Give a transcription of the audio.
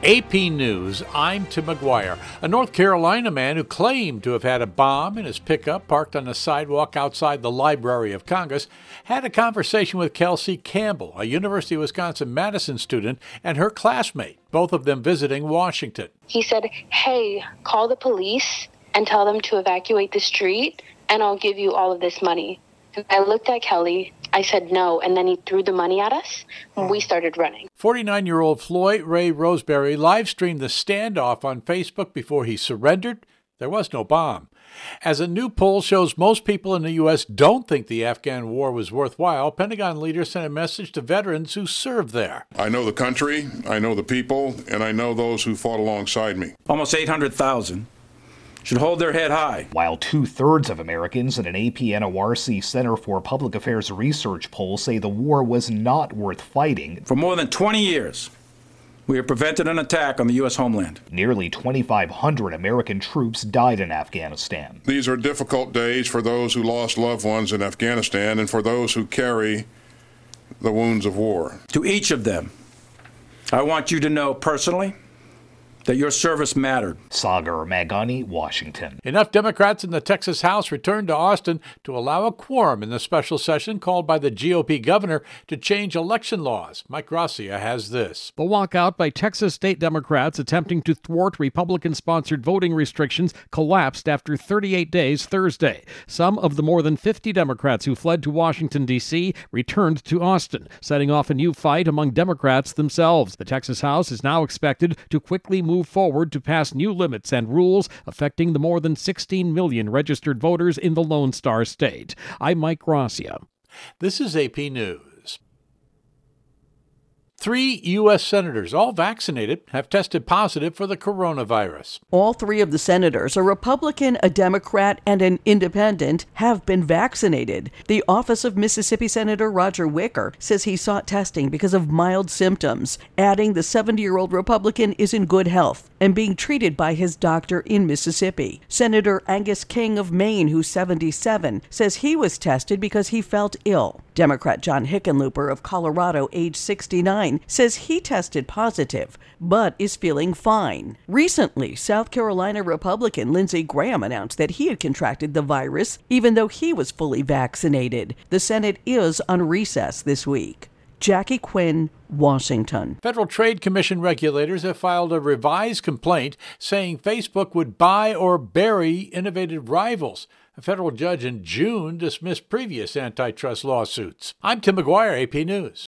AP News, I'm Tim McGuire. A North Carolina man who claimed to have had a bomb in his pickup parked on the sidewalk outside the Library of Congress had a conversation with Kelsey Campbell, a University of Wisconsin-Madison student, and her classmate, both of them visiting Washington. He said, "Hey, call the police and tell them to evacuate the street, and I'll give you all of this money." And I looked at Kelly. I said no, and then he threw the money at us, and we started running. 49-year-old Floyd Ray Roseberry live-streamed the standoff on Facebook before he surrendered. There was no bomb. As a new poll shows, most people in the U.S. don't think the Afghan war was worthwhile. Pentagon leaders sent a message to veterans who served there. I know the country, I know the people, and I know those who fought alongside me. Almost 800,000 should hold their head high. While 2/3 of Americans in an AP-NORC Center for Public Affairs research poll say the war was not worth fighting. For more than 20 years, we have prevented an attack on the U.S. homeland. Nearly 2,500 American troops died in Afghanistan. These are difficult days for those who lost loved ones in Afghanistan and for those who carry the wounds of war. To each of them, I want you to know personally that your service mattered. Sagar Magani, Washington. Enough Democrats in the Texas House returned to Austin to allow a quorum in the special session called by the GOP governor to change election laws. Mike Gracia has this. The walkout by Texas state Democrats attempting to thwart Republican-sponsored voting restrictions collapsed after 38 days Thursday. Some of the more than 50 Democrats who fled to Washington, D.C. returned to Austin, setting off a new fight among Democrats themselves. The Texas House is now expected to quickly move forward to pass new limits and rules affecting the more than 16 million registered voters in the Lone Star State. I'm Mike Gracia. This is AP News. 3 U.S. senators, all vaccinated, have tested positive for the coronavirus. All 3 of the senators, a Republican, a Democrat, and an independent, have been vaccinated. The office of Mississippi Senator Roger Wicker says he sought testing because of mild symptoms, adding the 70-year-old Republican is in good health and being treated by his doctor in Mississippi. Senator Angus King of Maine, who's 77, says he was tested because he felt ill. Democrat John Hickenlooper of Colorado, age 69, says he tested positive, but is feeling fine. Recently, South Carolina Republican Lindsey Graham announced that he had contracted the virus, even though he was fully vaccinated. The Senate is on recess this week. Jackie Quinn, Washington. Federal Trade Commission regulators have filed a revised complaint saying Facebook would buy or bury innovative rivals. A federal judge in June dismissed previous antitrust lawsuits. I'm Tim McGuire, AP News.